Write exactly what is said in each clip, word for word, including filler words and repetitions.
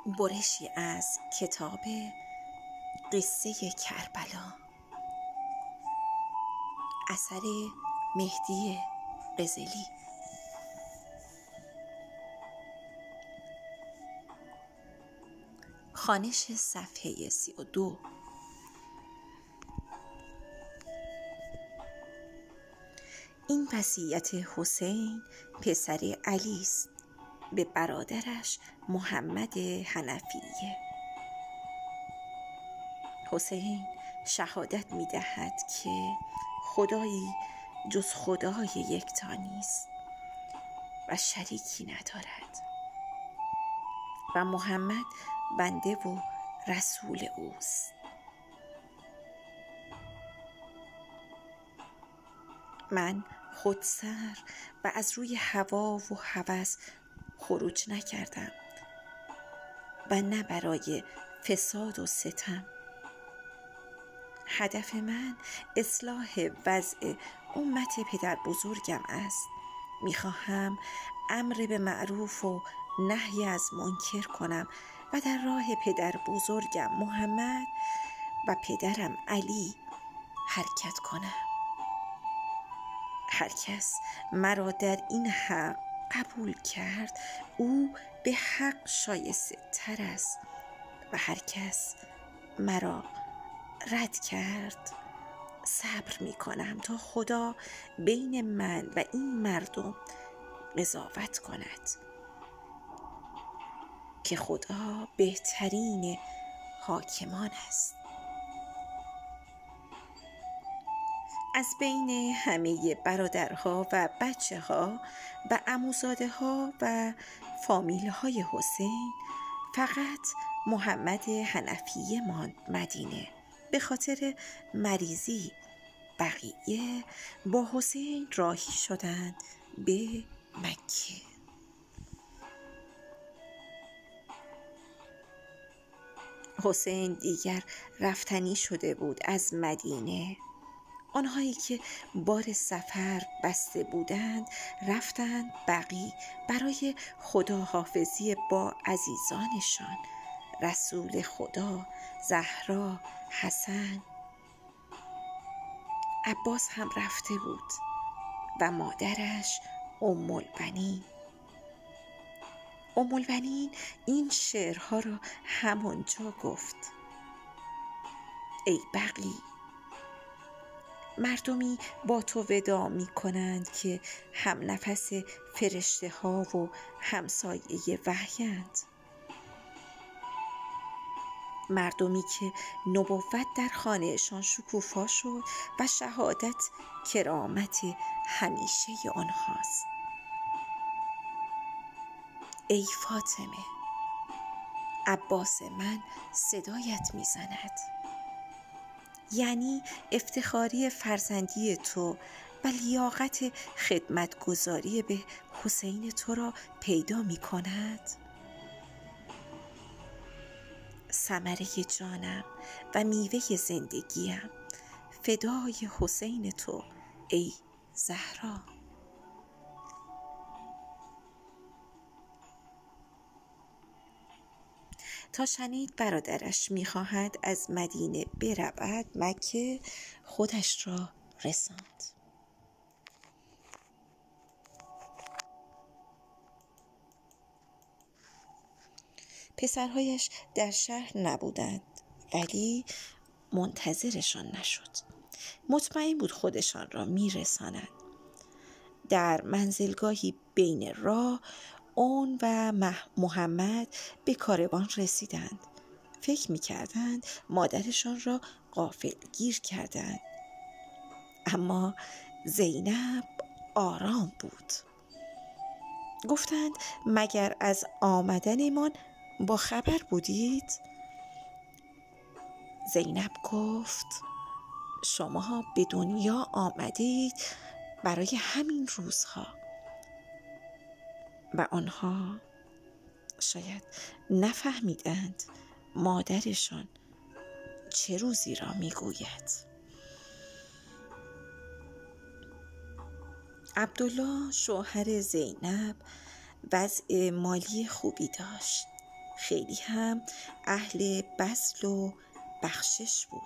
برشی از کتاب قصه کربلا، اثر مهدی قزلی. خوانش صفحه سی و دو. این وصیت حسین پسر علی است به برادرش محمد حنفیه. حسین شهادت می دهد که خدایی جز خدای یکتا نیست و شریکی ندارد و محمد بنده و رسول اوست. من خودسر و از روی هوا و هوس خروج نکردم و نه برای فساد و ستم. هدف من اصلاح وضع امت پدر بزرگم است. میخواهم امر به معروف و نهی از منکر کنم و در راه پدر بزرگم محمد و پدرم علی حرکت کنم. هر کس مرا در این حق قبول کرد او به حق شایسته تر است و هر کس مرا رد کرد صبر می کنم تا خدا بین من و این مردم قضاوت کند که خدا بهترین حاکمان است. از بین همه برادرها و بچه ها و عموزاده ها و فامیل های حسین فقط محمد حنفیه ماند مدینه. به خاطر مریضی بقیه با حسین راهی شدند به مکه. حسین دیگر رفتنی شده بود از مدینه. آنهایی که بار سفر بسته بودند رفتند بقیع برای خداحافظی با عزیزانشان، رسول خدا، زهرا، حسن. عباس هم رفته بود و مادرش ام البنین. ام البنین این شعرها را همانجا گفت: ای بقیع، مردمی با تو وداع می کنند که هم نفس فرشته ها و همسایه وحیند. مردمی که نبوت در خانهشان شکوفا شد و شهادت کرامت همیشه آنهاست. ای فاطمه، عباس من صدایت می زند، یعنی افتخاری فرزندی تو و لیاقت خدمتگزاری به حسین تو را پیدا می کند. ثمره جانم و میوه زندگیم فدای حسین تو ای زهرا. تا شنید برادرش میخواهد از مدینه برود مکه، خودش را رساند. پسرهایش در شهر نبودند ولی منتظرشان نشد. مطمئن بود خودشان را میرسانند. در منزلگاهی بین راه اون و محمد به کاروان رسیدند. فکر می‌کردند مادرشان را غافلگیر کردند، اما زینب آرام بود. گفتند مگر از آمدنمان با خبر بودید؟ زینب گفت شما به دنیا آمدید برای همین روزها و آنها شاید نفهمیدند مادرشان چه روزی را میگوید. عبدالله شوهر زینب وضع مالی خوبی داشت. خیلی هم اهل بذل و بخشش بود.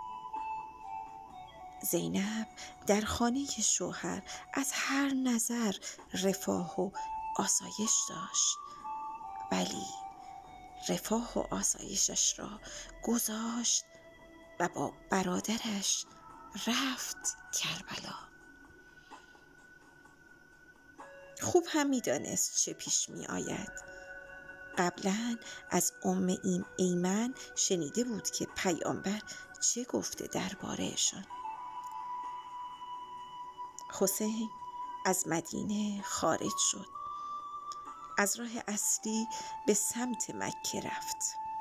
زینب در خانه شوهر از هر نظر رفاه و آسایش داشت، ولی رفاه و آسایشش را گذاشت و با برادرش رفت کربلا. خوب هم می دانست چه پیش می آید. قبلا از ام ایمن شنیده بود که پیامبر چه گفته درباره‌شان. حسین از مدینه خارج شد. از راه اصلی به سمت مکه رفت.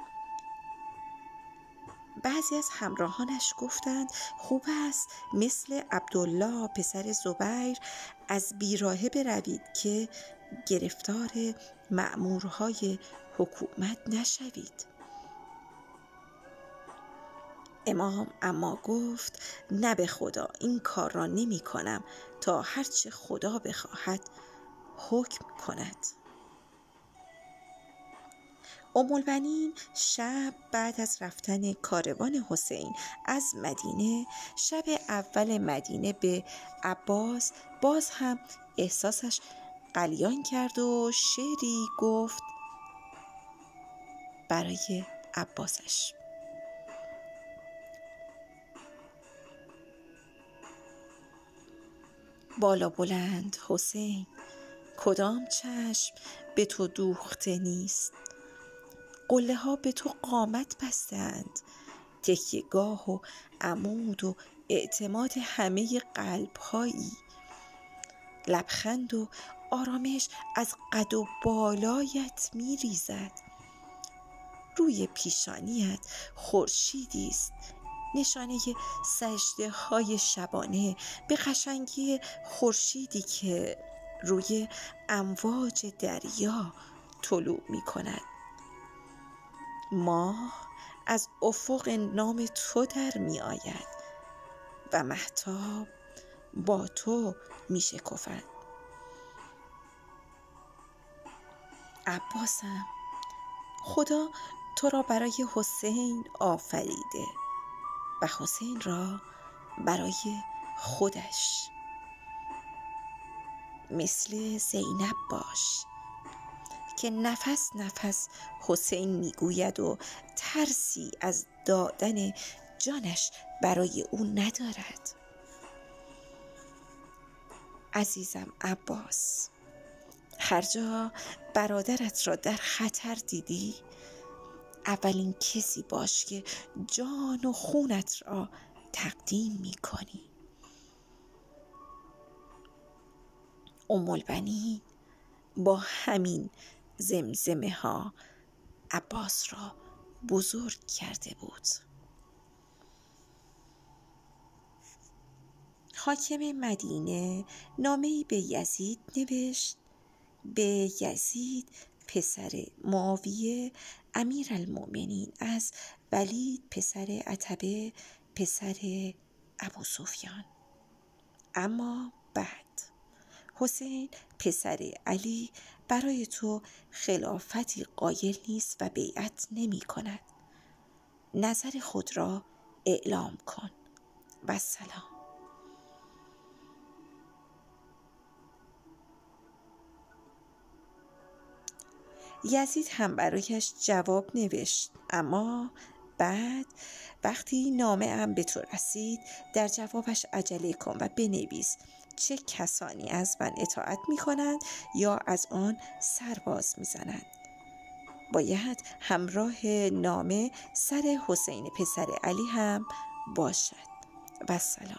بعضی از همراهانش گفتند خوب است مثل عبدالله پسر زبیر از بیراهه بروید که گرفتار مأمورهای حکومت نشوید. امام اما گفت نه به خدا این کار را نمی کنم تا هرچه خدا بخواهد حکم کند. ام البنین شب بعد از رفتن کاروان حسین از مدینه، شب اول مدینه به عباس باز هم احساسش غلیان کرد و شعری گفت برای عباسش. بالا بلند حسین، کدام چشم به تو دوخته نیست؟ قله ها به تو قامت بستند، تکیه‌گاه و عمود و اعتماد همه قلب هایی. لبخند و آرامش از قد و بالایت می ریزد. روی پیشانیت خورشیدی است، نشانه سجده های شبانه به قشنگی خورشیدی که روی امواج دریا طلوع می کند. ماه از افق نام تو در می آید و مهتاب با تو می شکفد. عباسم، خدا تو را برای حسین آفریده و حسین را برای خودش. مثل زینب باش که نفس نفس حسین میگوید و ترسی از دادن جانش برای او ندارد. عزیزم عباس، هر جا برادرت را در خطر دیدی اولین کسی باش که جان و خونت را تقدیم می کنی. ام البنین با همین زمزمه ها عباس را بزرگ کرده بود. حاکم مدینه نامه‌ای به یزید نوشت: به یزید پسر معاویه امیرالمؤمنین از ولید پسر عتبه پسر ابوسفیان. اما بعد حسین پسر علی برای تو خلافتی قایل نیست و بیعت نمی کند. نظر خود را اعلام کن و سلام. یزید هم برایش جواب نوشت، اما بعد وقتی نامه ام به تو رسید در جوابش عجله کن و بنویس چه کسانی از من اطاعت می کنند یا از آن سرباز می زنند. باید همراه نامه سر حسین پسر علی هم باشد و سلام.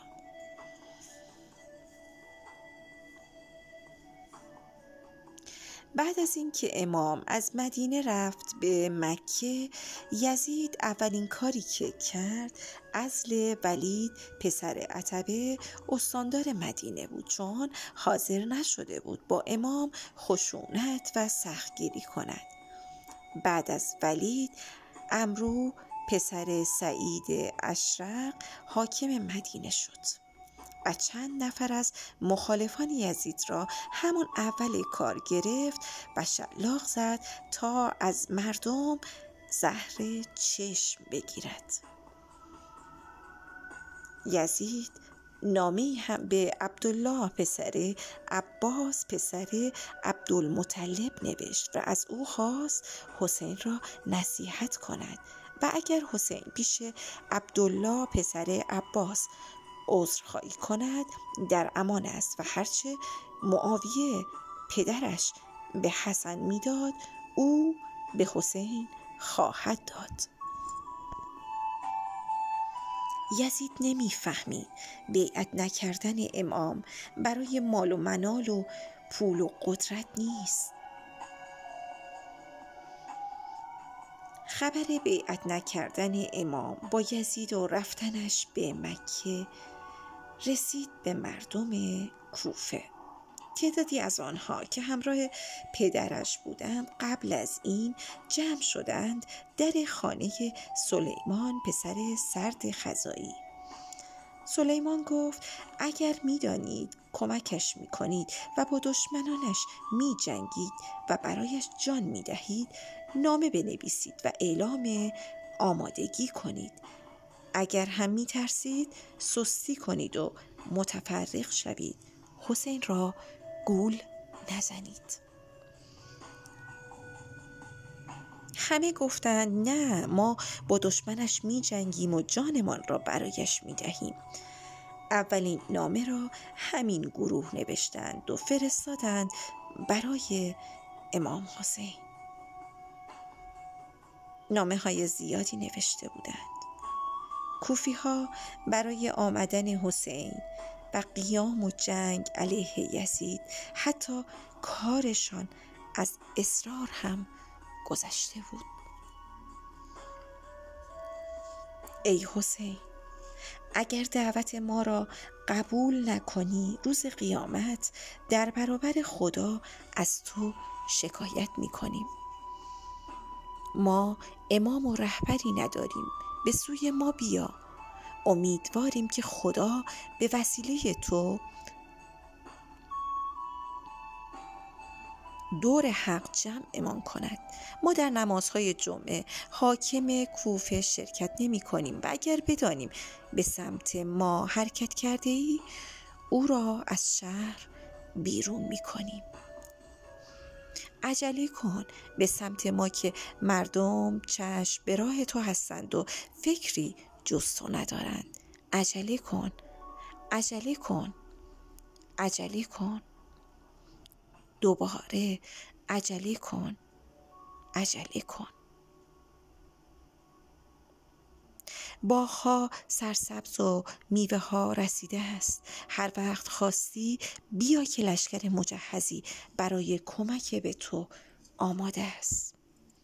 بعد از اینکه امام از مدینه رفت به مکه، یزید اولین کاری که کرد عزل ولید پسر عتبه استاندار مدینه بود، چون حاضر نشده بود با امام خشونت و سختگیری کند. بعد از ولید عمرو پسر سعید اشرق حاکم مدینه شد. و چند نفر از مخالفان یزید را همون اول کار گرفت و شلاق زد تا از مردم زهر چشم بگیرد. یزید نامه‌ای هم به عبدالله پسر عباس پسر عبدالمطلب نوشت و از او خواست حسین را نصیحت کند و اگر حسین پیش عبدالله پسر عباس عذرخواهی کند در امان است و هرچه معاویه پدرش به حسن میداد او به حسین خواهد داد. یزید نمیفهمید بیعت نکردن امام برای مال و منال و پول و قدرت نیست. خبر بیعت نکردن امام با یزید و رفتنش به مکه رسید به مردم کوفه. تعدادی از آنها که همراه پدرش بودند قبل از این جمع شدند در خانه سلیمان پسر سرد خزاعی. سلیمان گفت اگر می دانید کمکش می کنید و با دشمنانش می جنگید و برایش جان می دهید نامه بنویسید و اعلام آمادگی کنید. اگر هم می ترسید سستی کنید و متفرق شوید. حسین را گول نزنید. همه گفتند نه، ما با دشمنش می جنگیم و جانمان را برایش می دهیم. اولین نامه را همین گروه نوشتند و فرستادند برای امام حسین. نامه های زیادی نوشته بودند. کوفی ها برای آمدن حسین و قیام و جنگ علیه یزید حتی کارشان از اصرار هم گذشته بود. ای حسین، اگر دعوت ما را قبول نکنی روز قیامت در برابر خدا از تو شکایت می‌کنیم. ما امام و رهبری نداریم، به سوی ما بیا. امیدواریم که خدا به وسیله تو دور حق جمعمان کند. ما در نمازهای جمعه حاکم کوفه شرکت نمی کنیم و اگر بدانیم به سمت ما حرکت کرده ای او را از شهر بیرون می کنیم. عجله کن به سمت ما که مردم چشم به راه تو هستند و فکری جز تو ندارند. عجله کن، عجله کن، عجله کن. دوباره عجله کن، عجله کن. باغ‌ها سرسبز و میوه ها رسیده است. هر وقت خواستی بیا که لشکر مجهزی برای کمک به تو آماده است.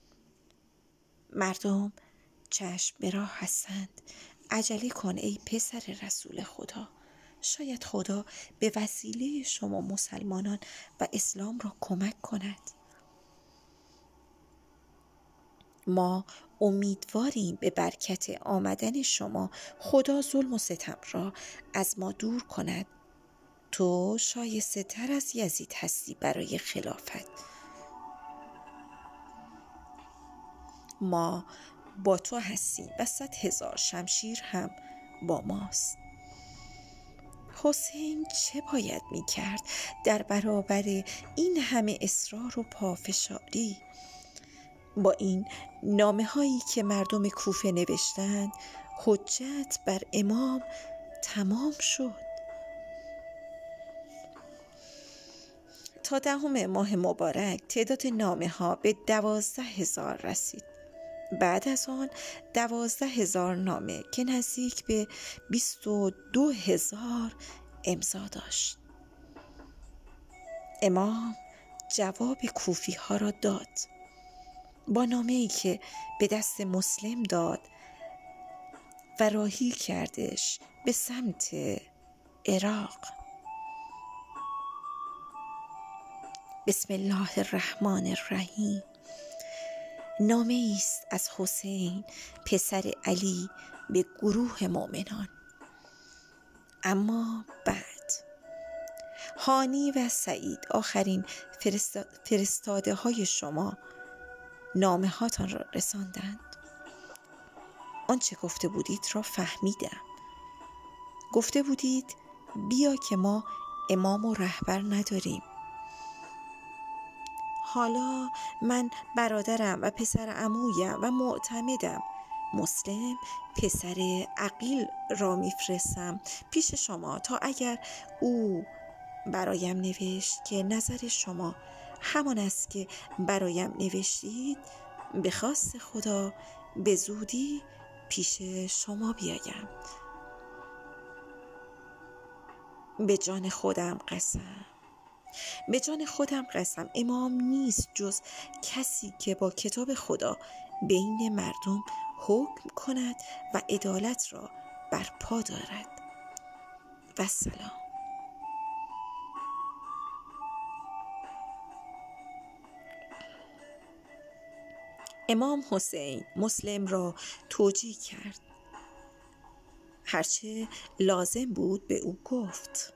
مردم چشم به راه هستند. عجله کن ای پسر رسول خدا. شاید خدا به وسیله شما مسلمانان و اسلام را کمک کند. ما امیدواریم به برکت آمدن شما خدا ظلم و ستم را از ما دور کند. تو شایسته تر از یزید هستی برای خلافت. ما با تو هستیم و صد هزار شمشیر هم با ماست. حسین چه باید می کرد در برابر این همه اصرار و پافشاری؟ با این نامه هایی که مردم کوفه نوشتند حجت بر امام تمام شد. تا دهم ماه مبارک تعداد نامه ها به دوازده هزار رسید. بعد از آن دوازده هزار نامه که نزدیک به بیست و دو هزار امضا داشت. امام جواب کوفی ها را داد. با نامه‌ای که به دست مسلم داد و راهی کردش به سمت عراق. بسم الله الرحمن الرحیم. نامه است از حسین پسر علی به گروه مؤمنان. اما بعد هانی و سعید، آخرین فرستاده های شما، نامه هاتان را رساندند. آنچه گفته بودید را فهمیدم. گفته بودید بیا که ما امام و رهبر نداریم. حالا من برادرم و پسر عمویم و معتمدم مسلم پسر عقیل را میفرستم پیش شما تا اگر او برایم نوشت که نظر شما همان است که برایم نوشتید، به خواست خدا به زودی پیش شما بیایم. به جان خودم قسم به جان خودم قسم امام نیست جز کسی که با کتاب خدا بین مردم حکم کند و عدالت را برپا دارد. و سلام. امام حسین مسلم را توجیه کرد. هرچه لازم بود به او گفت.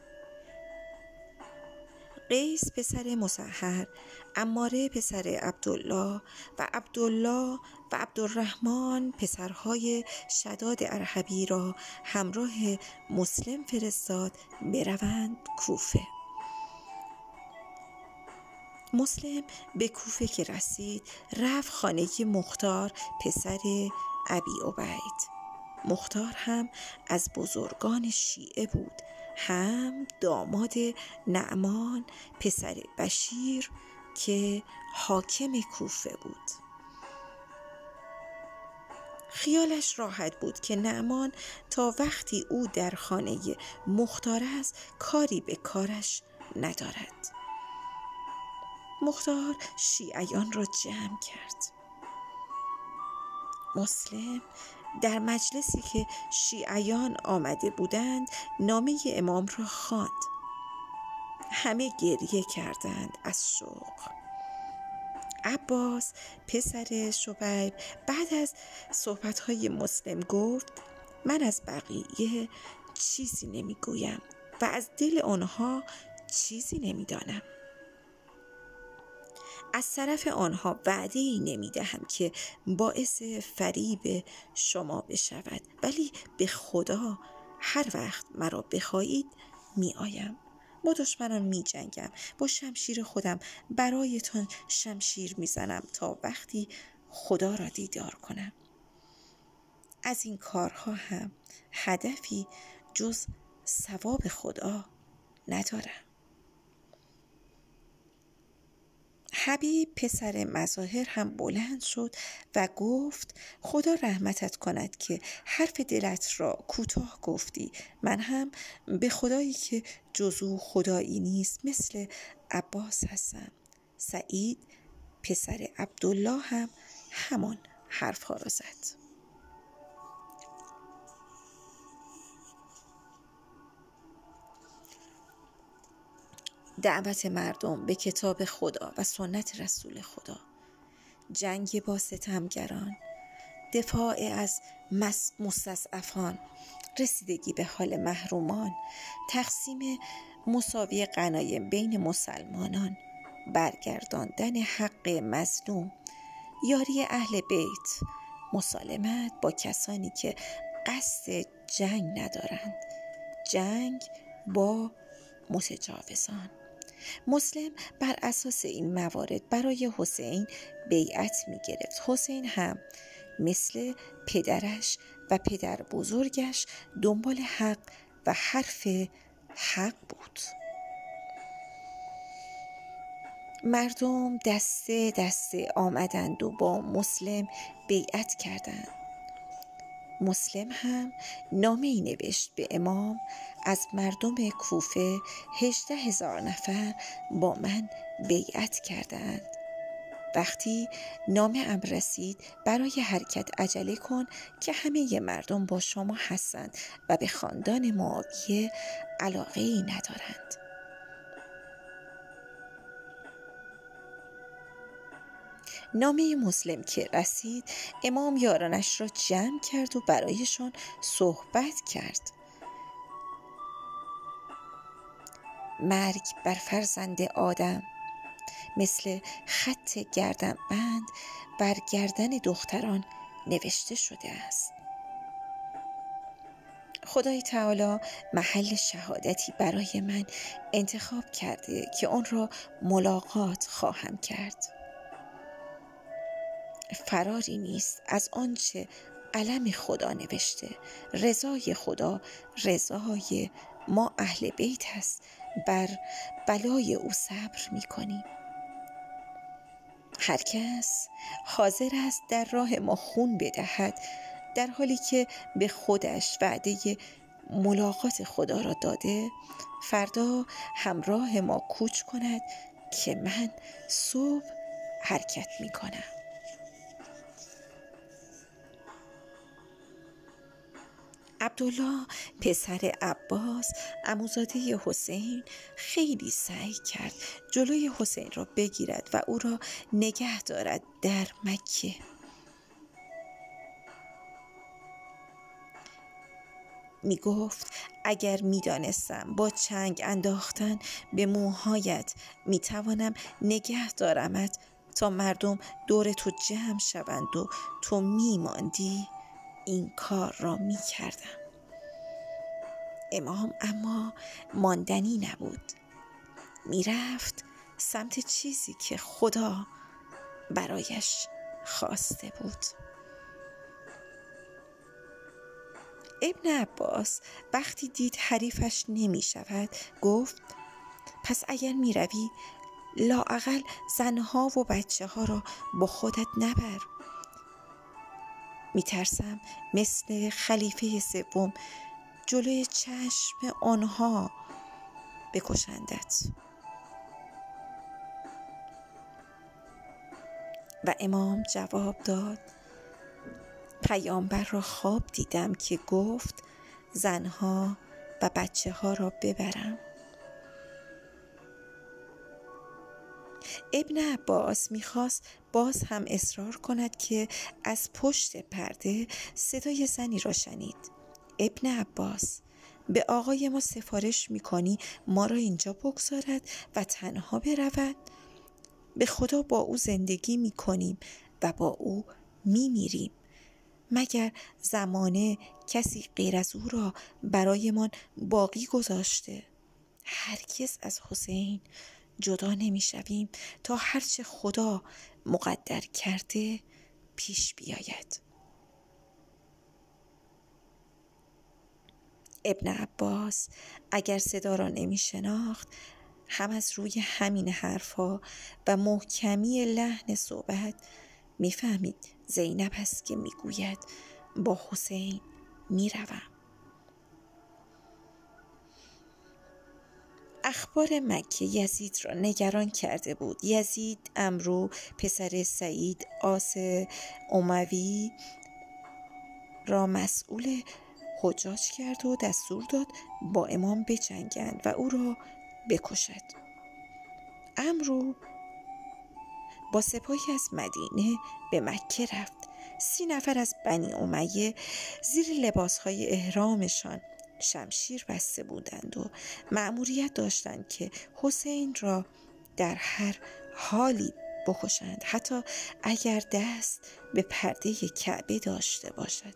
قیس پسر مسحر، عماره پسر عبدالله و عبدالله و عبدالرحمن پسرهای شداد ارحبی را همراه مسلم فرستاد بروند کوفه. مسلم به کوفه که رسید رفت خانه مختار پسر ابی عبید. مختار هم از بزرگان شیعه بود، هم داماد نعمان پسر بشیر که حاکم کوفه بود. خیالش راحت بود که نعمان تا وقتی او در خانه مختار است کاری به کارش ندارد. مختار شیعیان را جمع کرد. مسلم در مجلسی که شیعیان آمده بودند نامه امام را خواند. همه گریه کردند از شوق. عباس پسر شبیب بعد از صحبت‌های مسلم گفت من از بقیه چیزی نمیگویم و از دل آنها چیزی نمیدانم. از طرف آنها وعده‌ای نمی‌دهم که باعث فریب شما بشود، ولی به خدا هر وقت مرا بخواهید می آیم. با دشمنان می جنگم، با شمشیر خودم برایتان شمشیر می زنم تا وقتی خدا را دیدار کنم. از این کارها هم هدفی جز ثواب خدا ندارم. حبیب پسر مظاهر هم بلند شد و گفت خدا رحمتت کند که حرف دلت را کوتاه گفتی. من هم به خدایی که جز او خدایی نیست مثل عباس هستم. سعید پسر عبدالله هم همان حرف ها را زد. دعوت مردم به کتاب خدا و سنت رسول خدا، جنگ با ستمگران، دفاع از مستضعفان، رسیدگی به حال محرومان، تقسیم مساوی غنایم بین مسلمانان، برگرداندن حق مظلوم، یاری اهل بیت، مسالمت با کسانی که قصد جنگ ندارند، جنگ با متجاوزان. مسلم بر اساس این موارد برای حسین بیعت می گرفت. حسین هم مثل پدرش و پدر بزرگش دنبال حق و حرف حق بود. مردم دسته دسته آمدند و با مسلم بیعت کردند. مسلم هم نامه‌ای نوشت به امام از مردم کوفه هجده هزار نفر با من بیعت کردند. وقتی نامه ام رسید برای حرکت عجله کن که همه مردم با شما هستند و به خاندان معاویه علاقه ای ندارند. نامه مسلم که رسید امام یارانش را جمع کرد و برایشان صحبت کرد. مرگ بر فرزند آدم مثل خط گردنبند بر گردن دختران نوشته شده است. خدای تعالی محل شهادتی برای من انتخاب کرده که آن را ملاقات خواهم کرد. فراری نیست از آنچه قلم خدا نوشته. رضای خدا رضای ما اهل بیت است. بر بلای او صبر می کنیم. هر کس حاضر است در راه ما خون بدهد در حالی که به خودش وعده ملاقات خدا را داده، فردا همراه ما کوچ کند که من صبح حرکت می کنم. عبدالله پسر عباس عموزاده حسین خیلی سعی کرد جلوی حسین را بگیرد و او را نگه دارد در مکه. می گفت اگر می دانستم با چنگ انداختن به موهایت می توانم نگه دارمت تا مردم دور تو جمع شوند و تو می ماندی، این کار را می کردم. امام اما ماندنی نبود. می رفت سمت چیزی که خدا برایش خواسته بود. ابن عباس وقتی دید حریفش نمی شود گفت پس اگر می روی لااقل زنها و بچه ها را با خودت نبر. می ترسم مثل خلیفه سوم جلوی چشم آنها بکشندت. و امام جواب داد پیامبر را خواب دیدم که گفت زنها و بچه ها را ببرم. ابن عباس میخواست باز هم اصرار کند که از پشت پرده صدای زنی را شنید. ابن عباس به آقای ما سفارش میکنی ما را اینجا بگذارد و تنها برود؟ به خدا با او زندگی میکنیم و با او میمیریم. مگر زمانه کسی غیر از او را برایمان باقی گذاشته؟ هرگز از حسین جدا نمی شویم تا هرچه خدا مقدر کرده پیش بیاید. ابن عباس اگر صدا را نمی شناخت هم از روی همین حرفا و محکمی لحن صحبت می فهمید زینب است که می گوید با حسین می روم. اخبار مکه یزید را نگران کرده بود. یزید عمرو پسر سعید آس اموی را مسئول حجاج کرد و دستور داد با امام بجنگند و او را بکشد. عمرو با سپاهی از مدینه به مکه رفت. سی نفر از بنی امیه زیر لباسهای احرامشان شمشیر بسته بودند و مأموریت داشتند که حسین را در هر حالی بکشند، حتی اگر دست به پرده کعبه داشته باشد.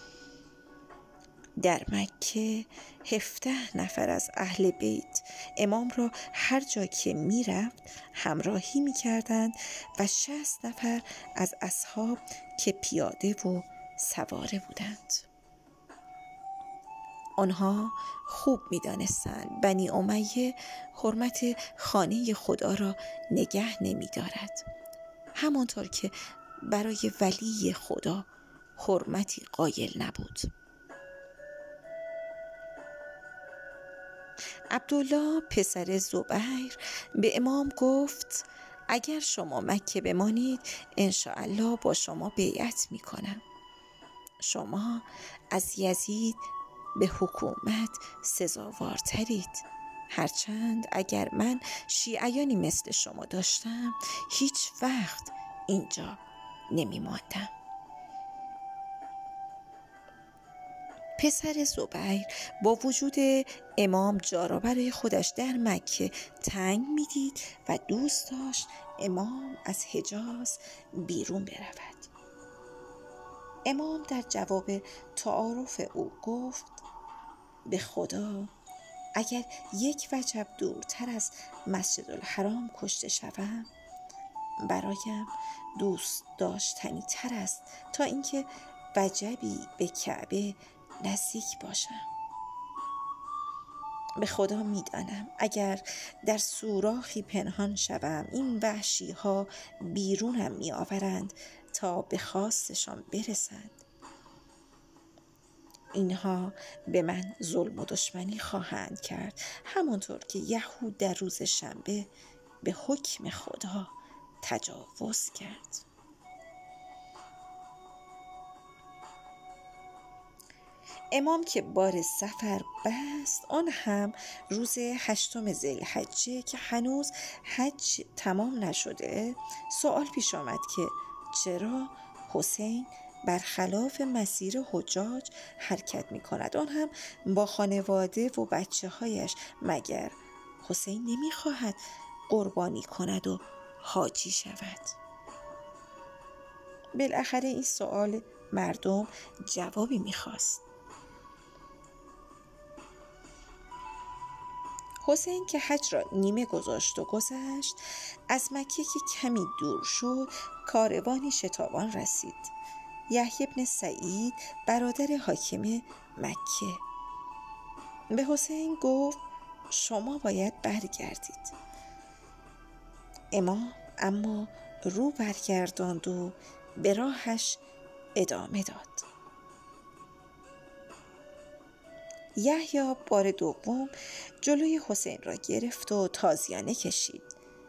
در مکه هفده نفر از اهل بیت امام را هر جا که می رفت همراهی می کردند و شصت نفر از اصحاب که پیاده و سواره بودند. آنها خوب می دانستند بنی امیه حرمت خانه خدا را نگه نمی دارد، همانطور که برای ولی خدا حرمتی قایل نبود. عبدالله پسر زبیر به امام گفت اگر شما مکه بمانید انشاءالله با شما بیعت می کنم. شما از یزید به حکومت سزاوارترید، هرچند اگر من شیعیانی مثل شما داشتم هیچ وقت اینجا نمی ماندم. پسر زبیر با وجود امام جا را برای خودش در مکه تنگ می‌دید و دوست داشت امام از حجاز بیرون برود. امام در جواب تعارف او گفت: به خدا اگر یک وجب دورتر از مسجد الحرام کشته شوم برایم دوست داشتنی تر است تا اینکه وجبی به کعبه نزدیک باشم. به خدا میدانم اگر در سوراخی پنهان شوم این وحشی ها بیرونم می آورند تا به خواستشان برسند. اینها به من ظلم و دشمنی خواهند کرد، همانطور که یهود در روز شنبه به حکم خدا تجاوز کرد. امام که بار سفر بست، آن هم روز هشتم ذوالحجه که هنوز حج تمام نشده، سوال پیش آمد که چرا حسین برخلاف مسیر حجاج حرکت می کند، آن هم با خانواده و بچه هایش؟ مگر حسین نمی خواهد قربانی کند و حاجی شود؟ بالاخره این سوال مردم جوابی می خواست. حسین که حج را نیمه گذاشت و گذشت، از مکه که کمی دور شد کاروانی شتابان رسید. یحیی بن سعید برادر حاکم مکه به حسین گفت: شما باید برگردید. امام اما رو برگرداند و به راهش ادامه داد. یحیی بار دوم جلوی حسین را گرفت و تازیانه کشید.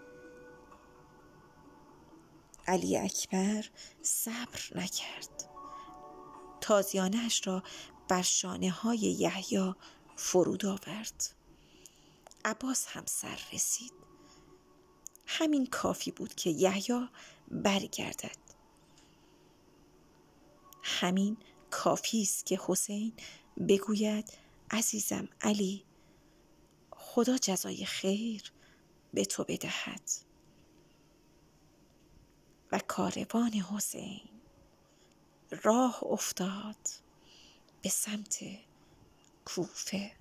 علی اکبر صبر نکرد، تازیانه اش را بر شانه های یحیی فرود آورد. عباس هم سر رسید. همین کافی بود که یحیی برگردد. همین کافی است که حسین بگوید: عزیزم علی، خدا جزای خیر به تو بدهد. و کاروان حسین راه افتاد به سمت کوفه.